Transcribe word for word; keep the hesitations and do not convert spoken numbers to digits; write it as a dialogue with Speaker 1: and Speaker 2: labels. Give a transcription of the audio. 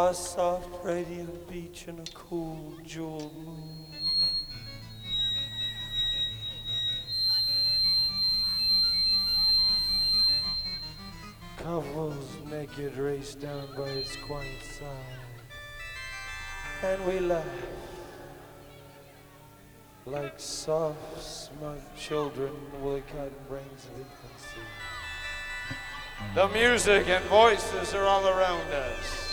Speaker 1: a soft radiant beach and a cool jeweled moon. Couples naked race down by its quiet side, and we laugh like soft, smug children with cotton brains of infancy. The music and voices are all around us.